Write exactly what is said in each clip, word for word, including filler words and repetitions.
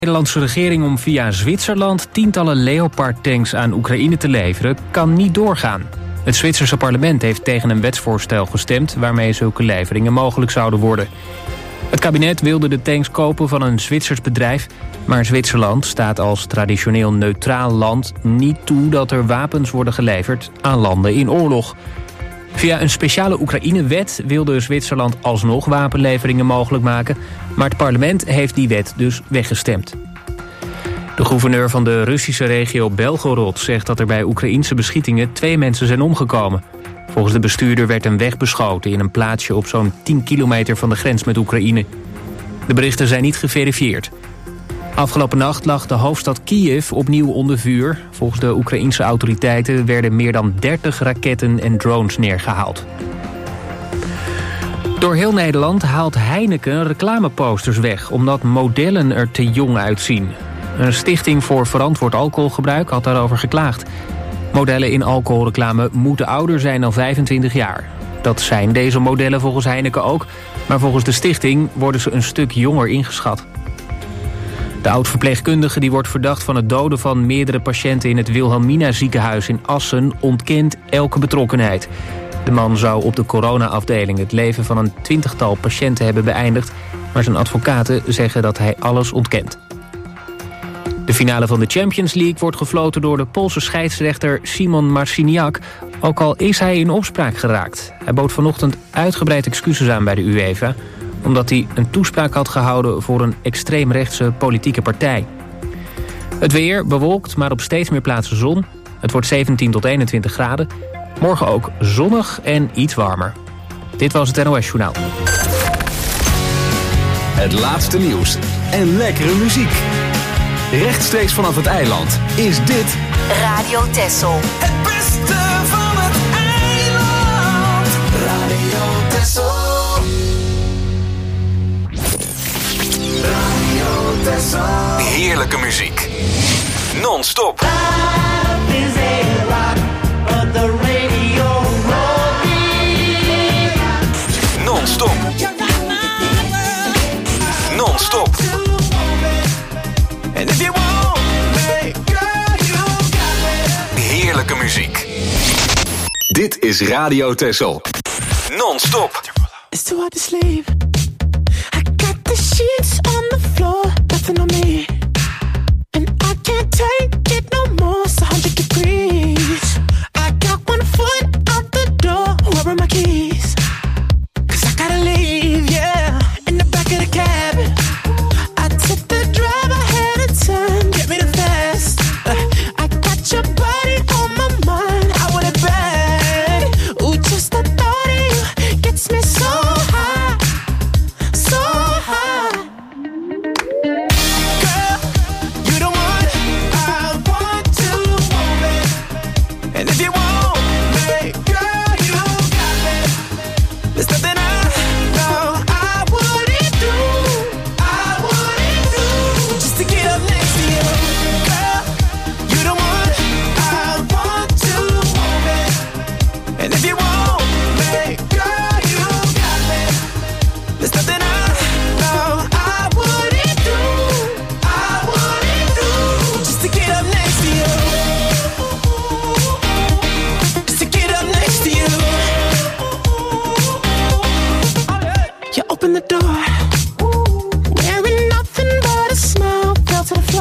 De Nederlandse regering om via Zwitserland tientallen Leopard-tanks aan Oekraïne te leveren kan niet doorgaan. Het Zwitserse parlement heeft tegen een wetsvoorstel gestemd waarmee zulke leveringen mogelijk zouden worden. Het kabinet wilde de tanks kopen van een Zwitsers bedrijf, maar Zwitserland staat als traditioneel neutraal land niet toe dat er wapens worden geleverd aan landen in oorlog. Via een speciale Oekraïne-wet wilde Zwitserland alsnog wapenleveringen mogelijk maken, maar het parlement heeft die wet dus weggestemd. De gouverneur van de Russische regio Belgorod zegt dat er bij Oekraïense beschietingen twee mensen zijn omgekomen. Volgens de bestuurder werd een weg beschoten in een plaatsje op zo'n tien kilometer van de grens met Oekraïne. De berichten zijn niet geverifieerd. Afgelopen nacht lag de hoofdstad Kiev opnieuw onder vuur. Volgens de Oekraïense autoriteiten werden meer dan dertig raketten en drones neergehaald. Door heel Nederland haalt Heineken reclameposters weg, omdat modellen er te jong uitzien. Een stichting voor verantwoord alcoholgebruik had daarover geklaagd. Modellen in alcoholreclame moeten ouder zijn dan vijfentwintig jaar. Dat zijn deze modellen volgens Heineken ook, maar volgens de stichting worden ze een stuk jonger ingeschat. De oud-verpleegkundige die wordt verdacht van het doden van meerdere patiënten in het Wilhelmina ziekenhuis in Assen ontkent elke betrokkenheid. De man zou op de corona-afdeling het leven van een twintigtal patiënten hebben beëindigd, maar zijn advocaten zeggen dat hij alles ontkent. De finale van de Champions League wordt gefloten door de Poolse scheidsrechter Simon Marciniak, ook al is hij in opspraak geraakt. Hij bood vanochtend uitgebreid excuses aan bij de UEFA, omdat hij een toespraak had gehouden voor een extreemrechtse politieke partij. Het weer bewolkt, maar op steeds meer plaatsen zon. Het wordt zeventien tot eenentwintig graden. Morgen ook zonnig en iets warmer. Dit was het N O S-journaal. Het laatste nieuws en lekkere muziek. Rechtstreeks vanaf het eiland is dit Radio Texel. Het beste van het eiland. Radio Texel. Radio Texel. heerlijke muziek. Non-stop. Non-stop. Non-stop. Heerlijke muziek. Dit is Radio Texel. Non-stop. It's too hard to sleep. I got the sheets on the floor, nothing on me. And I can't take it no more, it's one hundred degrees. I got one foot out the door, where are my keys? Cause I gotta leave, yeah, in the back of the cab. I took the drive, I had a turn, get me the fast. uh, I got your body on my mind, I want it bad. Ooh, just the thought of you gets me so high, so high. Girl, you the one I want to hold me. And if you want me, girl, you got me. There's nothing I know I wouldn't do, I wouldn't do, just to get up next to you. Girl, you the one I want to hold me. And if you want me, girl, you got me. There's nothing I know I wouldn't do, I wouldn't do, just to get up next to you. Just to get up next to you. You open the door, wearing nothing but a smile, fell to the floor.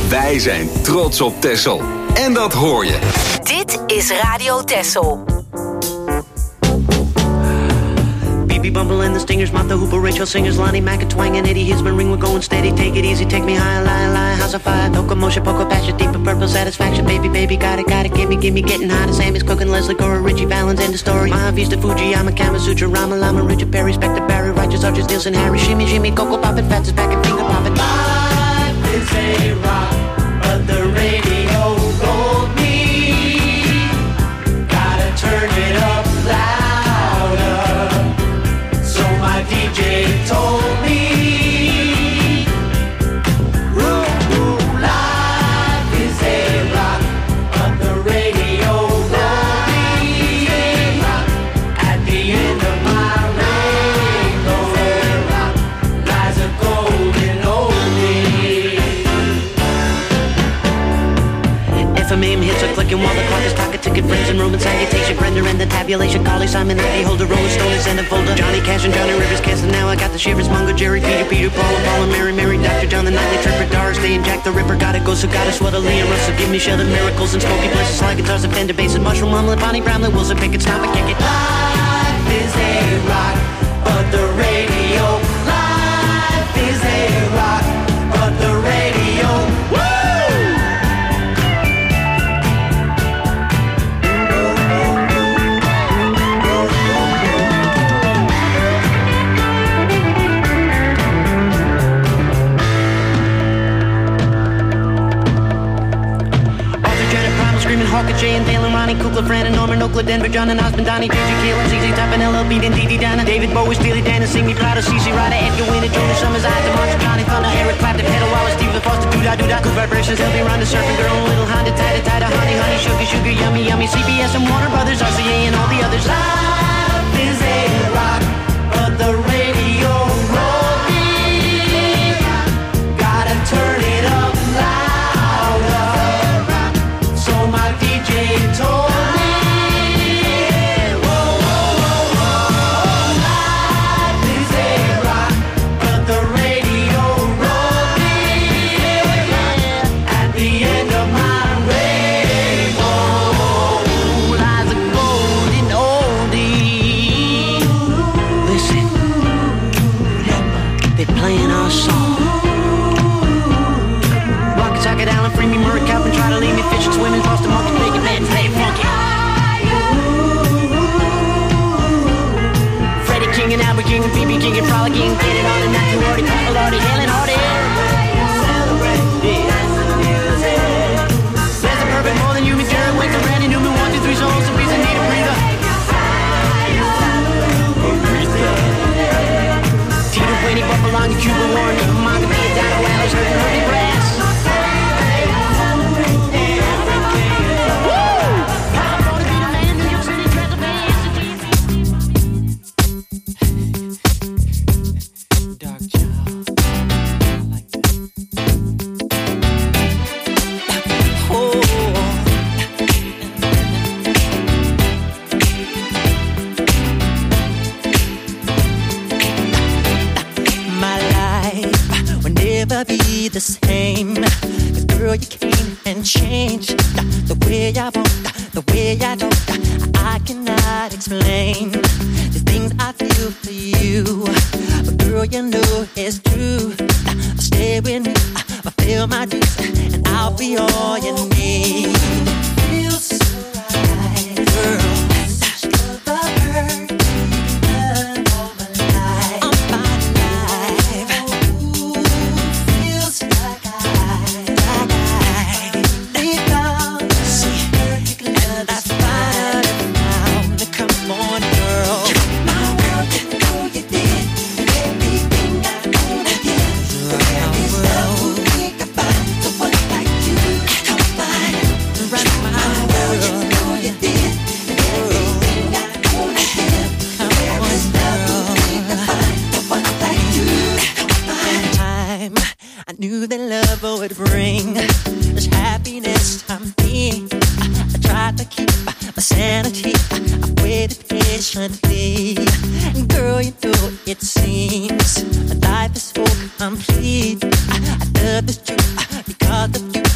Wij zijn trots op Texel. En dat hoor je. Dit is Radio Texel. B B Bumble and the Stingers, Martha Hooper, Rachel Singers, Lonnie Mack and Twang and Eddie Hisman, ring, we're going steady, take it easy, take me high, lie, lie, house of fire, locomotion, poco, passion, deeper purple satisfaction, baby, baby, got it, got it, gimme, gimme, getting hot as Sammy's cooking, Leslie Gore, Richie Valens, end the story, Mahavista, Fuji, I'm a Kama Sutra, Rama, Lama, Richard Perry, Spectre, Barry, Righteous, Archers, Nielsen, Harry, Shimmy, Shimmy, Coco, Poppin', Fats is back and finger poppin'. Life is a rock, but the radio rolled me, gotta turn it up loud. D J told me, ooh, ooh, life is a rock, but the radio rolled me. At the end of my rainbow lies a golden oldie. F M A M hits are clicking while the clock is talking, ticket friends and Roman salutation, Brenda and the tabulation, Carly, Simon, Ivy, Holder, Rolling Stone is in the folder, Johnny Cash and Johnny Rivers casting now, I got the shivers, Mungo, Jerry, Peter, Peter, Paul, and Paul, and Mary, Mary, Doctor John, the Nightly Tripper, Doris Day, and Jack the Ripper, gotta go, so gotta sweat a Lee and Russell, give me shelter, miracles, and smoky places, slide guitars, and Fender basses, Mushroom, Mumlet, Bonnie, Brownlee, Wilson, Pickett, stop and kick it. Life is a rock, but the radio, life is a rock, but the radio, woo! Hawker, Jay and Dale and Ronnie, Kukla, Fran and Norman, Oakland, Denver, John and Osmond, Donnie, J J, Kayla, Z Z Top and L L Beat and Dee Dee Donna, David Bowie, Steely Dan and Sing Me Prada, C C Ryder, Edgar Winter, Jonas Summers, Isaac Martin, Johnny Thunder, Eric Clapton, Pedal Wallace, Stephen Foster, Doo-Dah, Doo-Dah, Good Vibrations, L B Ronda, Surfing Girl, Little Honda, Tida, Tida, Honey, Honey, Sugar, Sugar, Yummy, Yummy, C B S and Warner Brothers, R C A and all the others. Life is a rock, but the radio rolled me, gotta turn it up louder, so my D J told me. Playing our song. Rocket Socket, Allen, Free Me, Murray, Calvin, try to leave me fishing, swimming, Boston, Monkey, Bacon, Man, play it funky. Freddie King and Albert King and B B King and Frolic King, get it on and not too hardy, Papa Lordy, Helen Hardy. There's a perfect more than you, McDermott, Wake and Randy Newman, one, two, three, songs, and beats and need a breather. Tito, Winnie, Buffalong, Cuba, Warren, Manga, Mia, Dino, Alice, Hurt, and Herbie Brass. Dark child, I like that. Oh. Never be the same, 'cause girl you came and changed the, the way I want, the way I don't, I cannot explain the things I feel for you, but girl you know it's true. Stay with me, fulfill my dreams, and I'll be all you need. Feels so right, girl. Knew that love would bring this happiness to me. I, I tried to keep my sanity. I waited patiently. And girl, you know it seems my life is so complete. I, I love this truth because of you.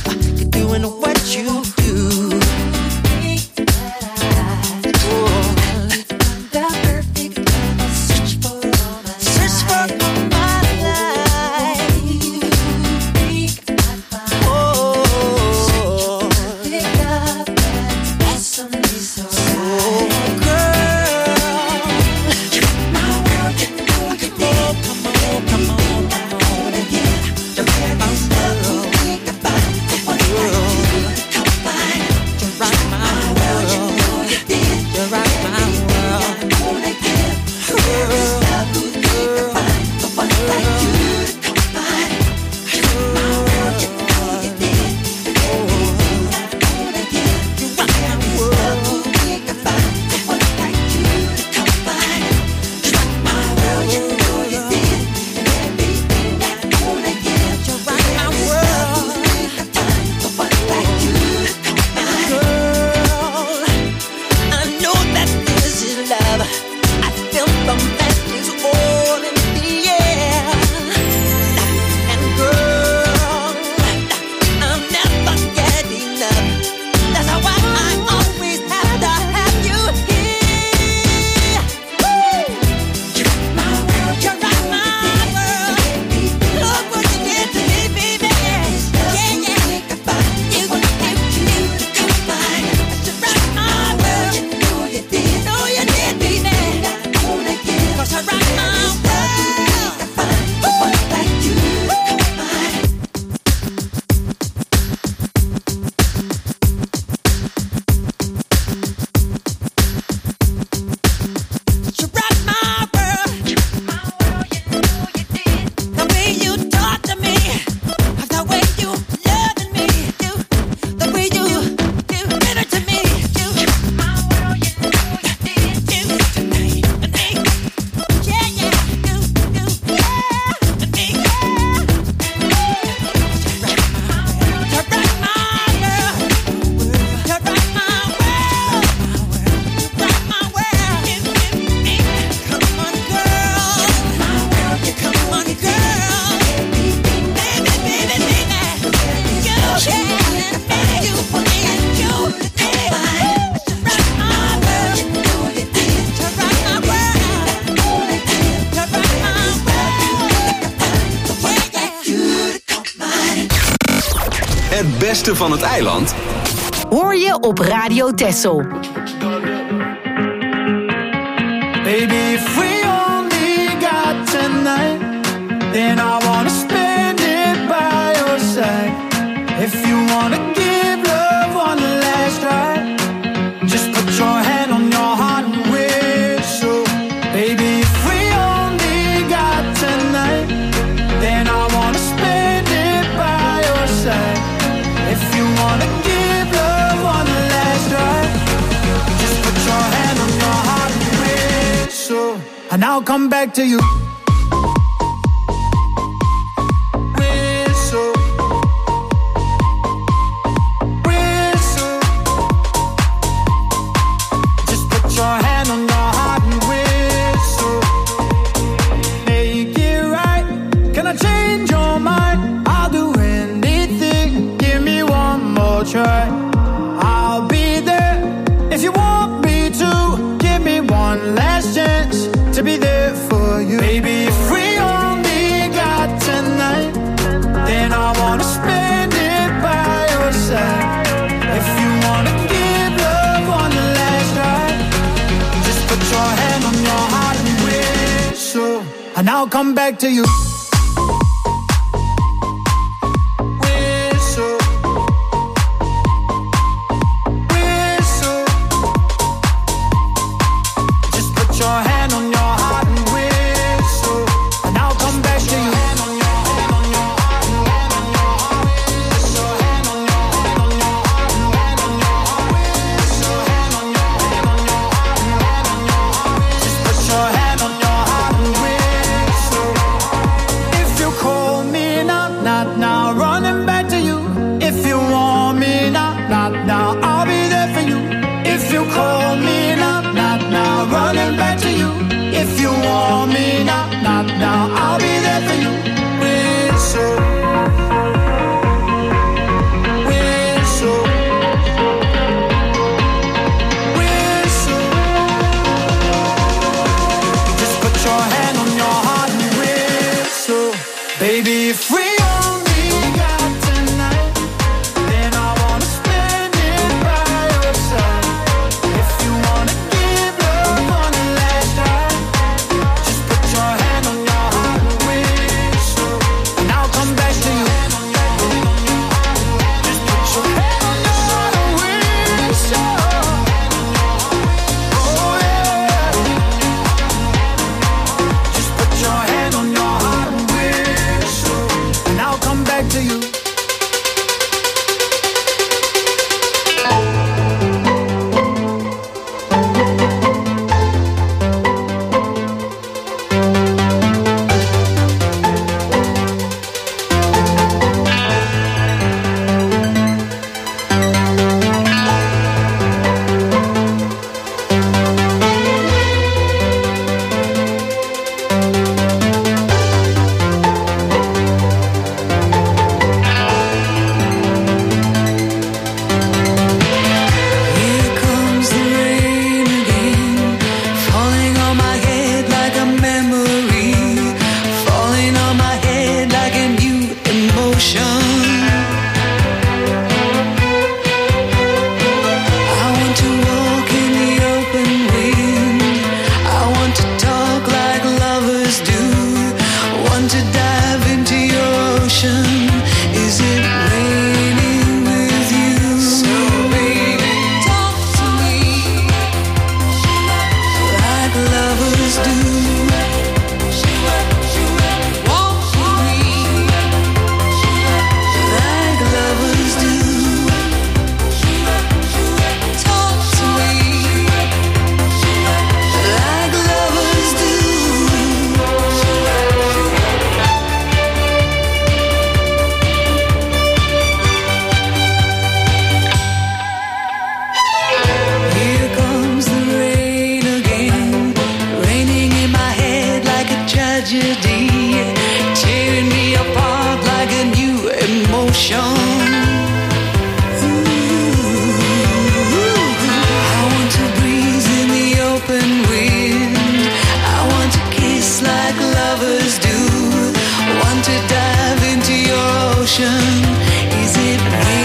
Het beste van het eiland hoor je op Radio Texel. Baby, if we only got tonight, then I wanna spend it by your side. If you wanna give love one last try, just put your hand on your heart and whistle. Baby, if we only got tonight, then I wanna spend it by your side. If you wanna give love one last try, just put your hand on your heart and whistle, and I'll come back to you. I'll be there if you want me to. Give me one last chance to be there for you. Baby, if we only got tonight, then I wanna spend it by your side. If you wanna give love one last try, just put your hand on your heart and whistle, and I'll come back to you. ocean. Is it real?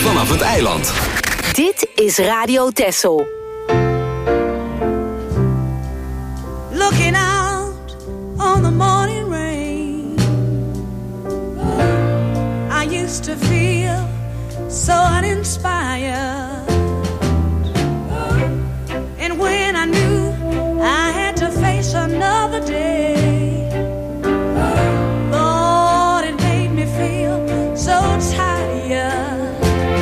vanaf het eiland. Dit is Radio Texel. Looking out on the morning rain, I used to feel so uninspired. And when I knew I had to face another day, Lord, it made me feel so tired.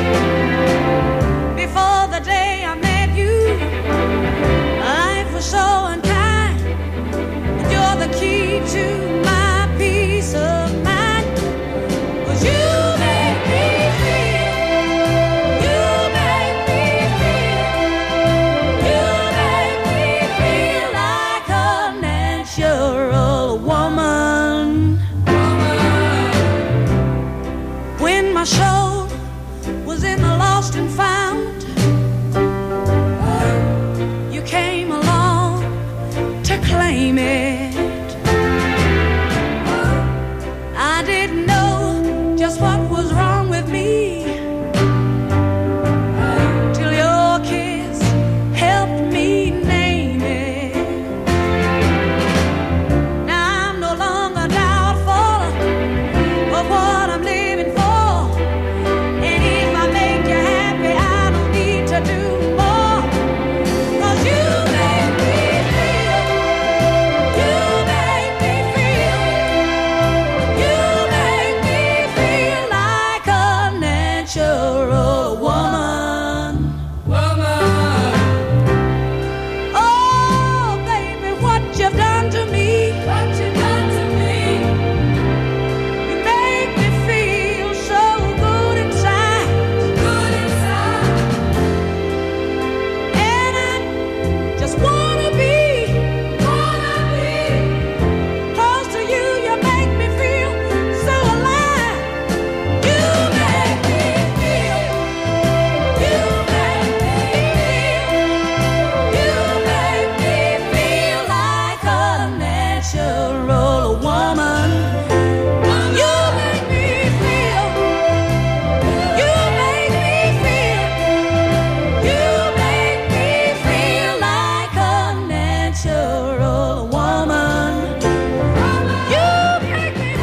Before the day I met you, life was so unkind. You're the key to my peace of mind. 'Cause you make me feel, you make me feel, you make me feel like a natural woman. When my soul was in the lost and found, you came along to claim it. I didn't know just what was wrong with me till your kiss helped me name it. Now I'm no longer doubtful of what I'm living for. And if I make you happy, I don't need to do more. 'Cause you make me feel, you make me feel, you make me feel like a natural woman. Woman. Oh, baby, what you've done to me. What you've done to me. You make me feel so good inside. Good inside. And I just wanna be, wanna be close to you. You make me feel so alive. You make me feel, you make me feel, you make me feel like a natural woman. You make me feel, you make me feel, you make me feel like a natural woman. You make me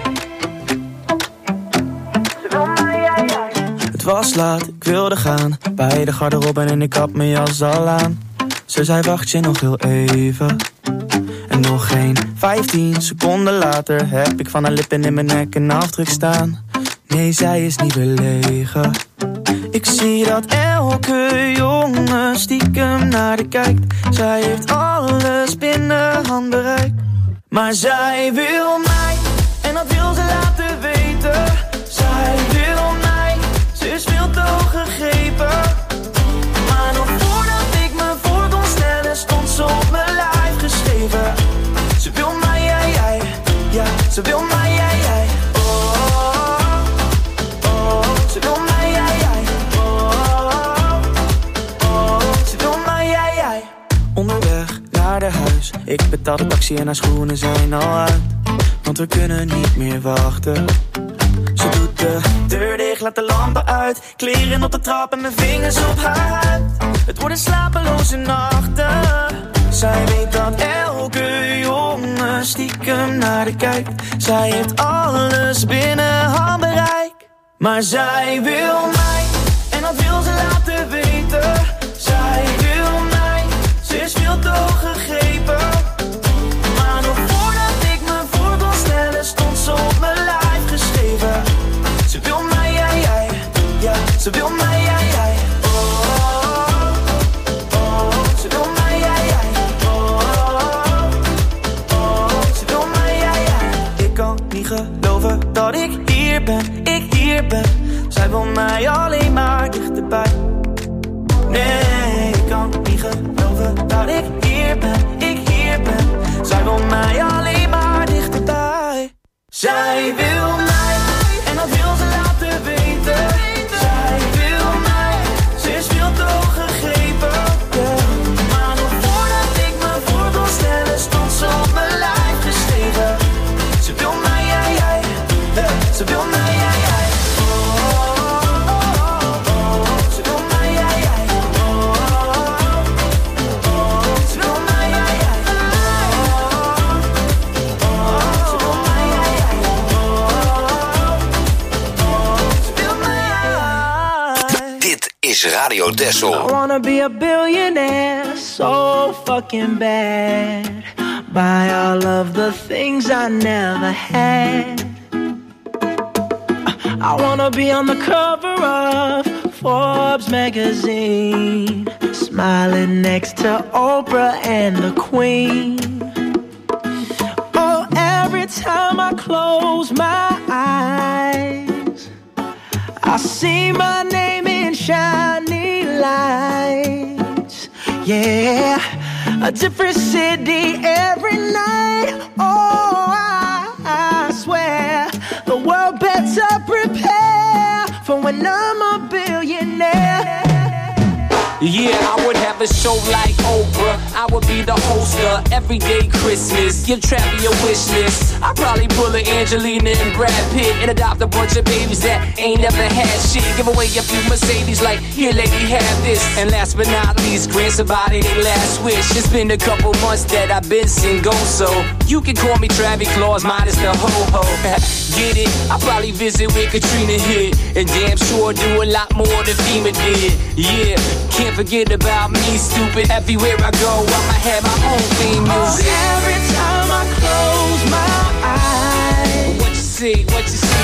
feel. Het was laat, ik wilde gaan, bij de garderobe en ik had mijn jas al aan. Ze zei wacht je nog heel even. En nog geen vijftien seconden later heb ik van haar lippen in mijn nek een afdruk staan. Nee, zij is niet belegen. Ik zie dat elke jongen stiekem naar haar kijkt. Zij heeft alles binnen handbereik. Maar zij wil mij, en dat wil ze laten weten. Zij wil mij, ze is veel te hoog gegrepen. Maar nog voordat ik me voor kon stellen, stond ze op mijn lijf geschreven. Ze wil mij, jij, jij, ja, ze wil mij, jij, jij. Oh, oh, oh, ze wil mij, jij, jij. Oh, oh, ze wil mij, jij, jij. Onderweg naar de huis, ik betaal de taxi en haar schoenen zijn al uit. Want we kunnen niet meer wachten. Ze doet de deur dicht, laat de lampen uit. Kleren op de trap en mijn vingers op haar huid. Het worden slapeloze nachten. Zij weet dat elke jongen stiekem naar haar kijkt. Zij heeft alles binnen handbereik. Maar zij wil mij, en dat wil ze laten weten. Zij wil mij, ze is veel te hoog gegrepen. Maar nog voordat ik me voor kon stellen, stond ze op mijn lijf geschreven. Ze wil mij, jij, jij, ja, ze wil mij, jij, jij. Oh, oh, ze wil mij, jij, jij. Oh, oh, ze wil mij, jij, jij. Ik kan niet geloven dat ik hier ben, ik hier ben. Zij wil mij alleen maar dichterbij. Nee, ik kan niet geloven dat ik hier ben, ik hier ben. Zij wil mij alleen maar dichterbij. Zij wil mij, en dat wil ze laten weten. Zij wil mij, ze is veel te hoog gegrepen. Yeah. Maar nog voordat ik me voor kon stellen, stond ze op mijn lijf geschreven. Ze wil mij, jij, jij. Yeah. Ze wil mij, jij, jij. Oh, oh, oh, oh. Radio Texel. I wanna be a billionaire, so fucking bad. Buy all of the things I never had. I wanna be on the cover of Forbes magazine, smiling next to Oprah and the Queen. Oh, every time I close my eyes, I see my name in shiny lights. Yeah, a different city every night. Oh, I, I swear the world better prepare for when I'm a billionaire. Yeah, I would have a show like Oprah. I would be the host of Everyday Christmas. Give Travi a wish list. I'd probably pull a Angelina and Brad Pitt and adopt a bunch of babies that ain't never had shit. Give away a few Mercedes like, here lady, have this. And last but not least, grant somebody their last wish. It's been a couple months that I've been single, so you can call me Travi Claus minus the ho-ho. Get it? I'll probably visit where Katrina hit, and damn sure do a lot more than FEMA did. Yeah, can't forget about me, stupid. Everywhere I go, I'ma have my own theme music. Oh, every time I close my eyes, what you see, what you see?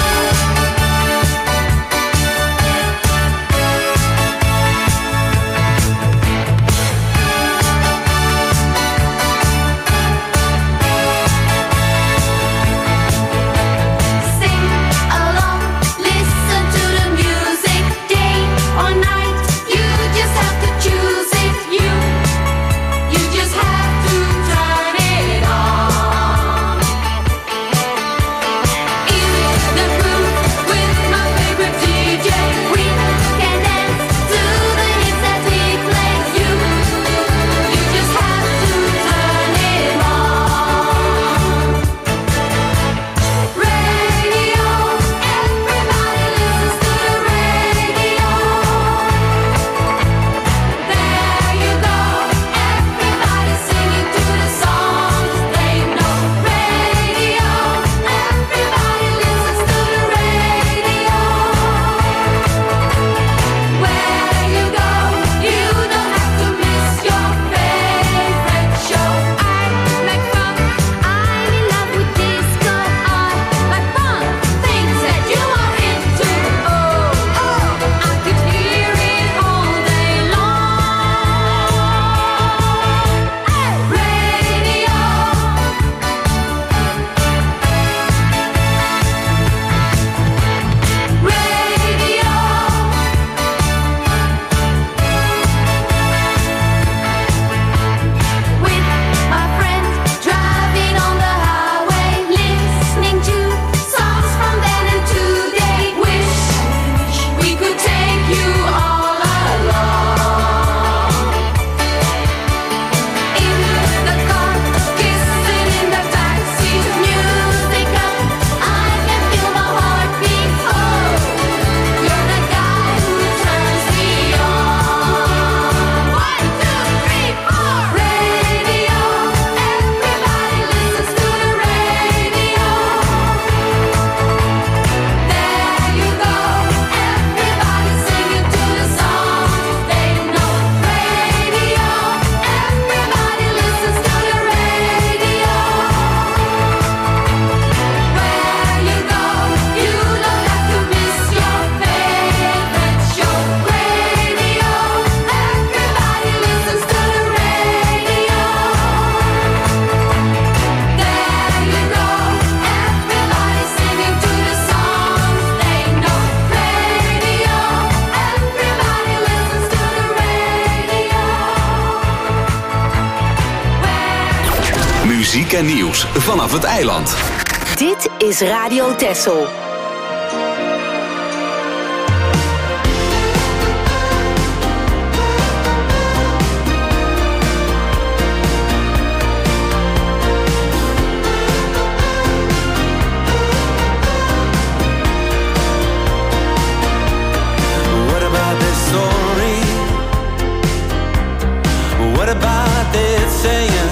Muziek en nieuws vanaf het eiland. Dit is Radio Texel.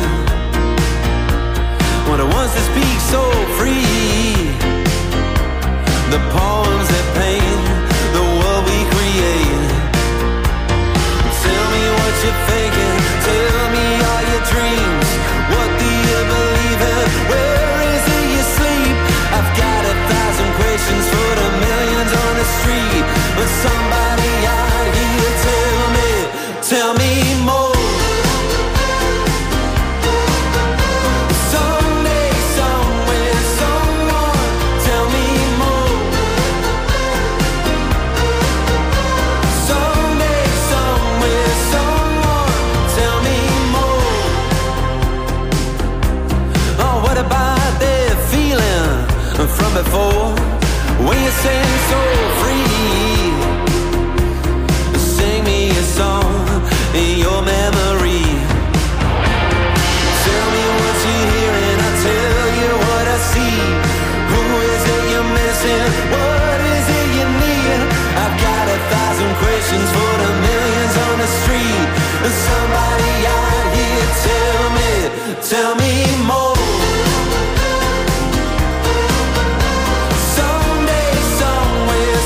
What it wants to speak so free. before. When you sing so free, sing me a song in your memory. Tell me what you hear and I'll tell you what I see. Who is it you're missing? What is it you need? I've got a thousand questions for the millions on the street. Somebody out here, tell me, tell me more. Someday, somewhere,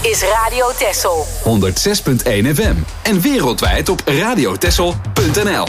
is Radio Texel. honderdzes punt één F M. En wereldwijd op radiotexel punt n l.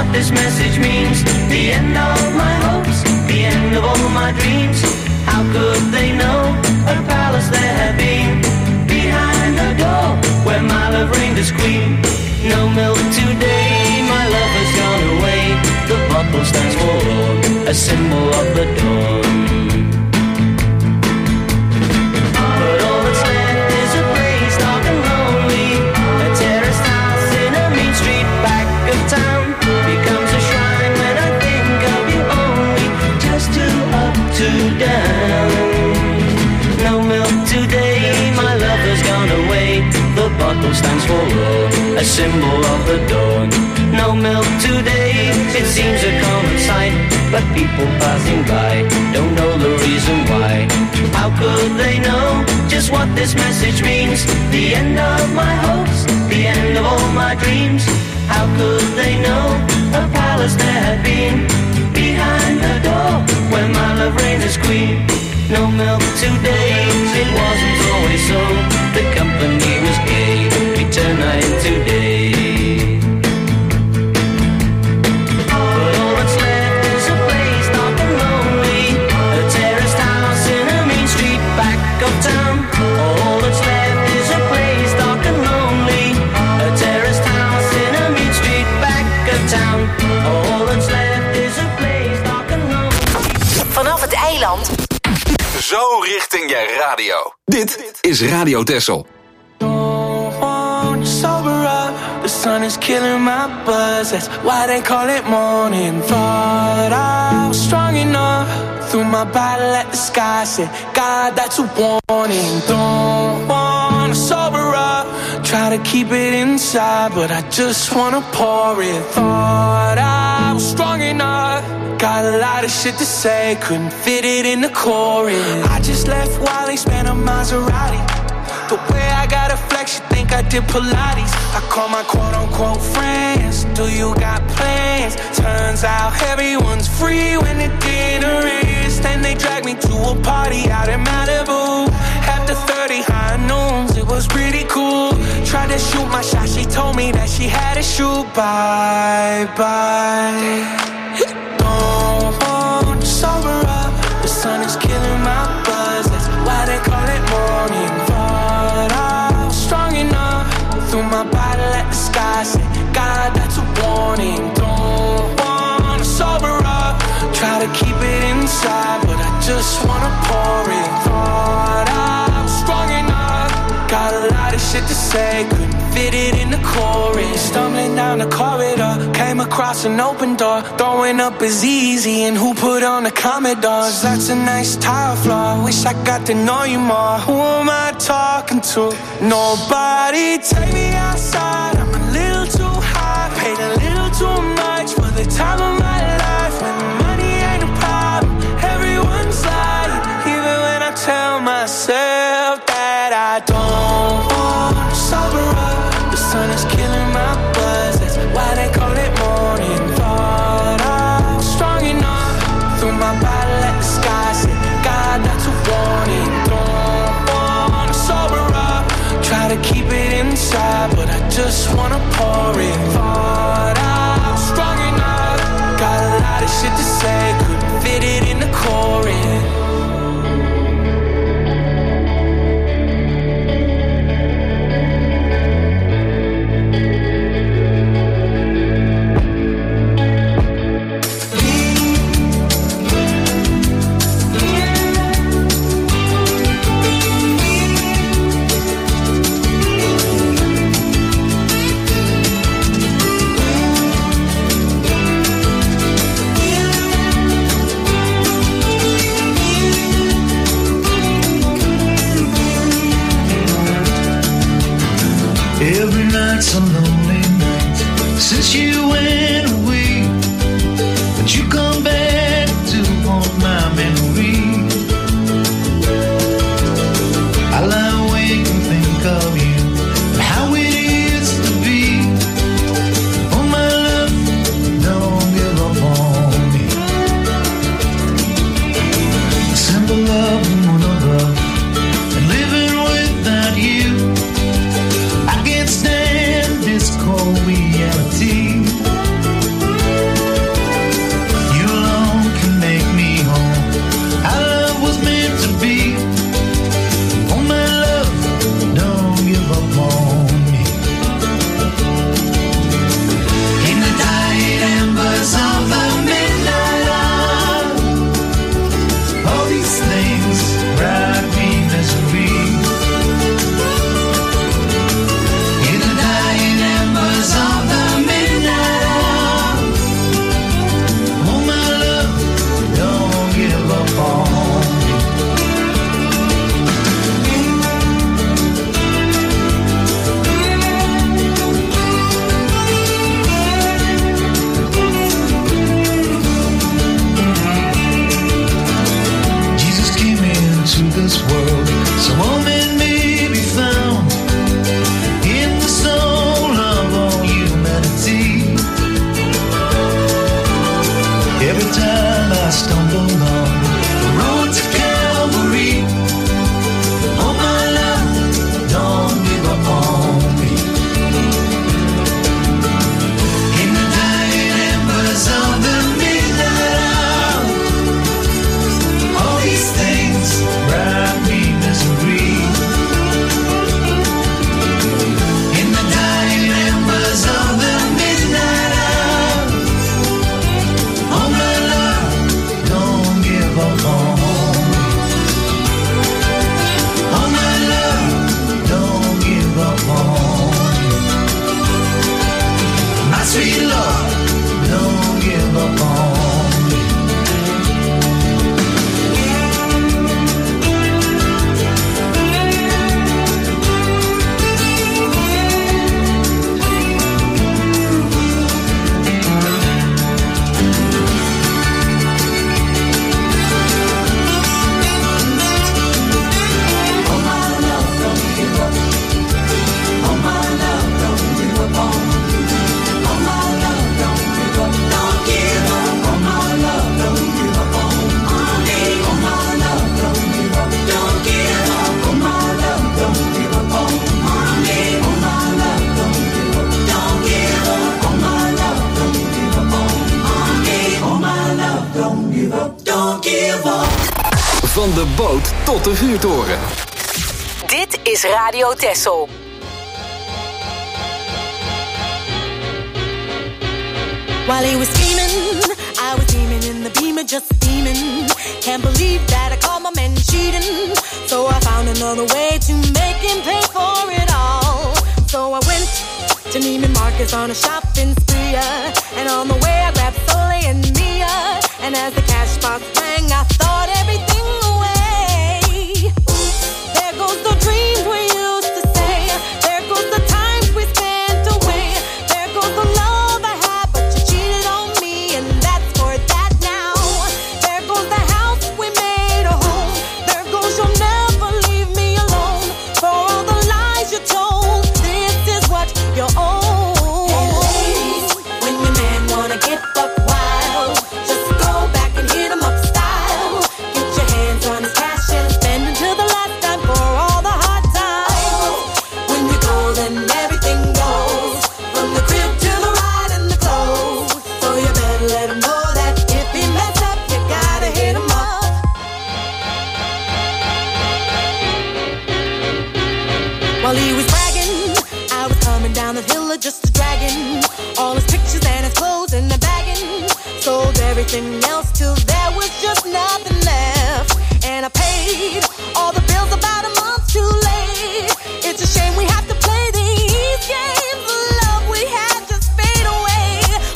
This message means the end of my hopes, the end of all my dreams. How could the dawn. But all that's left is a place dark and lonely. A terraced house in a mean street back of town becomes a shrine when I think of you only. Just two up, two down. No milk today, my lover's gone away. The bottle stands for war, a symbol of the dawn. No milk today, it seems a common sight, but people passing by don't know the reason why. How could they know just what this message means? The end of my hopes, the end of all my dreams. How could they know a palace there had been behind the door where my love reigns as queen? No milk today, it wasn't always so. The company was gay, we turn night into day. But all that's left is a place dark and lonely. A terraced house in a mean street back of town. All that's left is a place dark and lonely. A terraced house in a mean street back of town. All that's left is a place dark and lonely. Vanaf het eiland. Zo richting je radio. Dit is Radio Texel. Don't want to sober up. The sun is killing my buzz. That's why they call it morning. Thought I was strong enough. Threw my bottle at the sky. Said, God, that's a warning. Don't want to sober up. Try to keep it inside, but I just want to pour it. Thought I was strong enough. Got a lot of shit to say, couldn't fit it in the chorus. I just left Wally, spent a Maserati. The way I got a flex, you think I did Pilates. I call my quote-unquote friends, do you got plans? Turns out everyone's free when the dinner is. Then they drag me to a party out in Malibu. After thirty high noons, it was pretty cool. Tried to shoot my shot, she told me that she had to shoot. Bye-bye. Don't want to sober up. The sun is killing my buzz. That's why they call it morning. Thought I was strong enough. Threw my bottle at the sky. Said, God, that's a warning. Don't want to sober up. Try to keep it inside, but I just want to pour it. Thought I was strong enough. Got a lot of shit to say, couldn't fit it in the chorus. Stumbling down the corridor, came across an open door. Throwing up is easy, and who put on the Commodores? That's a nice tile floor, wish I got to know you more. Who am I talking to? Nobody. Take me outside, I'm a little too high. Paid a little too much for the time of my life. When money ain't a problem, everyone's lying. Even when I tell myself that I don't want to sober up. The sun is killing my buzz. That's why they call it morning. Thought I was strong enough. Threw my bottle at the sky. Said, God, that's a warning. Don't want to sober up. Try to keep it inside, but I just want to pour it. Thought I was strong enough. Got a lot of shit to say, couldn't fit it in the chorus. Every night's a lonely night since you went away, but you come back to haunt my memory. I lie awake and think of you and how it used to be. Oh my love, don't give up on me. A simple love and one of love, and living without you. I can't stand this cold reality. into this world. So woman may be found in the soul of all humanity. Every time I stumble on the road to Calvary, oh my love, don't give up on me. In the dying embers of the midnight hour, all these things brought me misery. In the dying embers of the midnight hour, oh my love, don't give up on me. Oh my love, don't give up on me. My sweet love, don't give up on me. Van de boot tot de vuurtoren. Dit is Radio Texel. While he was scheming, I was beaming in the beamer, just steaming. Can't believe that I caught my man cheating. So I found another way to make him pay for it all. So I went to Neiman Marcus on a shopping spree, uh, and on the way I grabbed Soleil and Mia. And as the cash box rang, I thought everything away. There goes the dreams we used to say. There goes the times we spent away. There goes the love I had, but you cheated on me, and that's for that now. There goes the house we made a home. There goes you'll never leave me alone. For all the lies you told, this is what you own. Hey ladies, when your man wanna get buck wild, just go back and hit him up style. Get your hands on his cash and spend until the last time for all the hard times. When you go, then everything goes, from the crib to the ride and the clothes. So you better let him know that if he mess up, you gotta hit him up. While he was bragging, I was coming down the hill of just a dragon. All his pictures and his clothes and the bagging. Sold everything else till there was just nothing left. And I paid all the bills about a month too late. It's a shame we have to play these games. The love we had just fade away,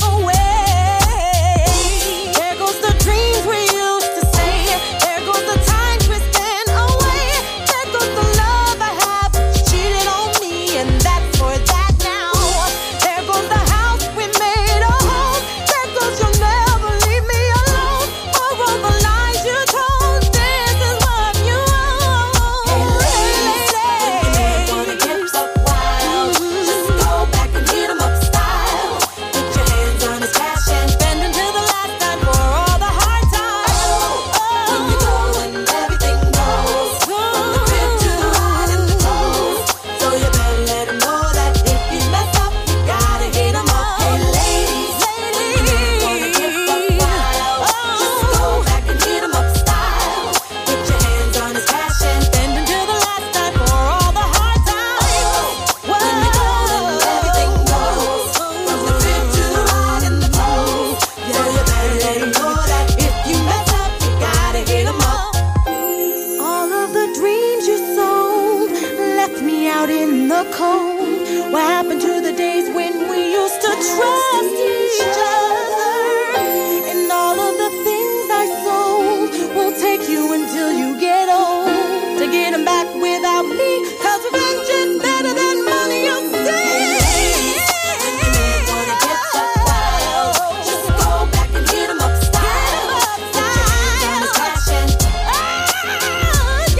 away. There goes the dreams we used to say. There goes the times we spent away. There goes the love I had, but you cheated on me, and that's for that now. There goes the house we made a home. There goes you'll never leave me alone. For all the lies you told, this is what you own. Hey ladies, when your man wanna get buck wild, just go back and hit him up style. Get your hands on his cash and spend until the last time for all the hard times. When you go, and everything goes, from the crib to the ride and the clothes. So you better let him know that if he mess up, you gotta hit him up. Hey ladies, when your man wanna get buck wild, just go back and hit him up style. Get your hands on his cash and spend until the last time for all the hard times. When you go, then everything goes, from the crib to the ride and the clothes. So you better let him know that if you mess up, you gotta hit him up. All of the dreams you sold left me out in the cold. What happened to the days when we used to trust each other? And all of the things I sold will take you until you get old to get them back without me. 'Cause revenge is better than money, you see. When your man wanna get buck wild, just go back and hit him up style. Get your hands on his cash and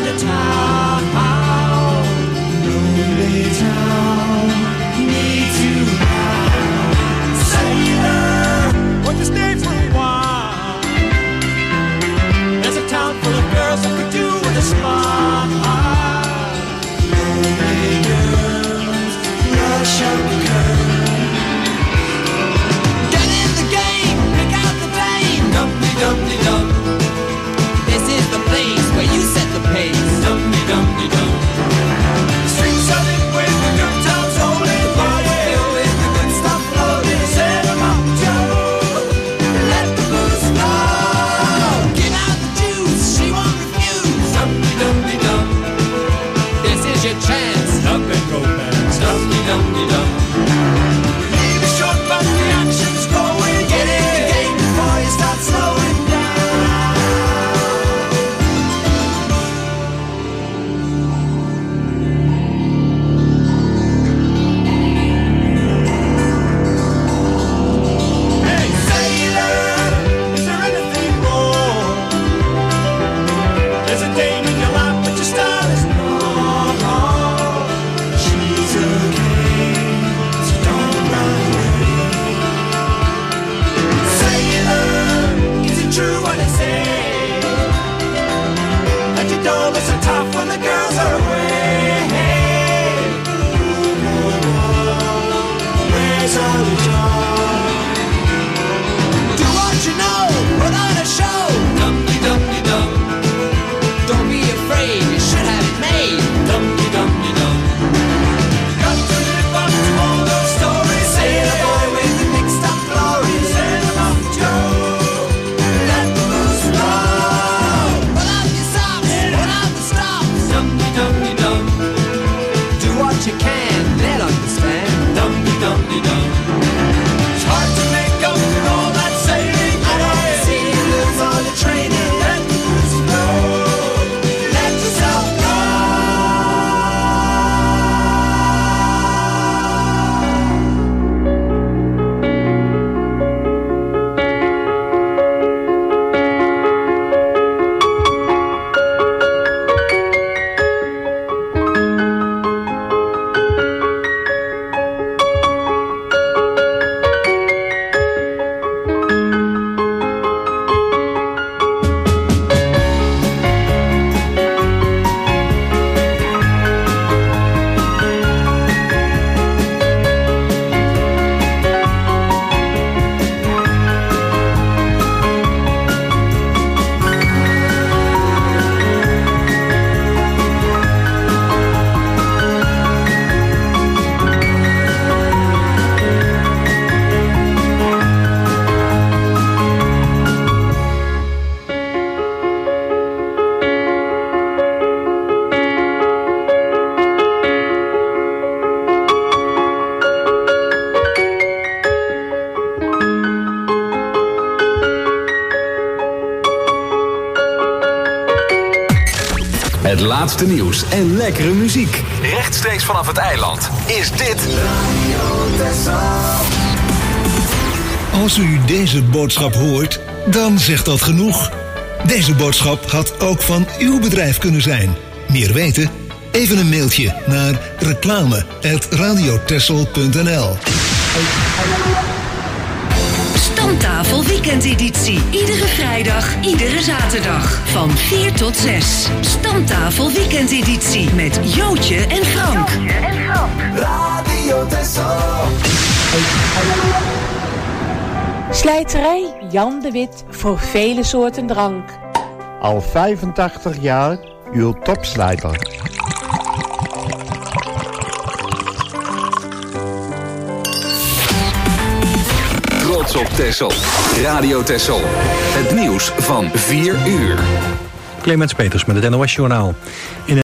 lonely town, lonely town, needs you now. Sailor, won't you stay for a while? There's a town full of girls that could do with a smile. Lonely girls, Russian girls. Get in the game, pick out the dame. Dum-de-dum-de-dum. This is the place where you set the pace. Dum-de-dum-de-dum. Streets are lit with the good times rolling. The party filled with the good stuff flowing. Set 'em up, Joe. Let the booze flow. Give out the juice, she won't refuse. Dum-de-dum-de-dum. This is your chance. Stop and romance. Dum-de-dum-de-dum. Leave it short, but the action's going. Get in the game before you start slowing down. Hey, sailor, is there anything more? There's a dame in your life, but your style is wrong. She's a king, so don't run away. Sailor, is it true what they say? That you don't look so tough when the girls are away. Where's all the joy? Do what you know, put on a show. Dum-de-dum-de-dum. Don't be afraid, you should have it made. Dum-de-dum-de-dum. Got to live up to all those stories. Sailor boy with the mixed up glories. Sail 'em up, Joe. Let the booze flow. Put on your socks, put on the stops. Dum-de-dum-de-dum. Do what you can, they'll understand. Dum-de-dum-de-dum. It's hard to make up for all that sailing. I don't see you lose all your training. Let the booze flow. Let yourself go. Het laatste nieuws en lekkere muziek. Rechtstreeks vanaf het eiland is dit Als u deze boodschap hoort, dan zegt dat genoeg. Deze boodschap had ook van uw bedrijf kunnen zijn. Meer weten? Even een mailtje naar reclame apenstaartje radiotessel punt n l. Stamtafel weekendeditie. Iedere vrijdag, iedere zaterdag. Van vier tot zes. Stamtafel weekendeditie. Met Jootje en Frank. Jootje en Frank. Radio Tessel. Slijterij Jan de Wit voor vele soorten drank. Al vijfentachtig jaar uw topslijter. Trots op Tessel. Radio Tessel. Het nieuws van vier uur. Clemens Peters met het N O S Journaal. In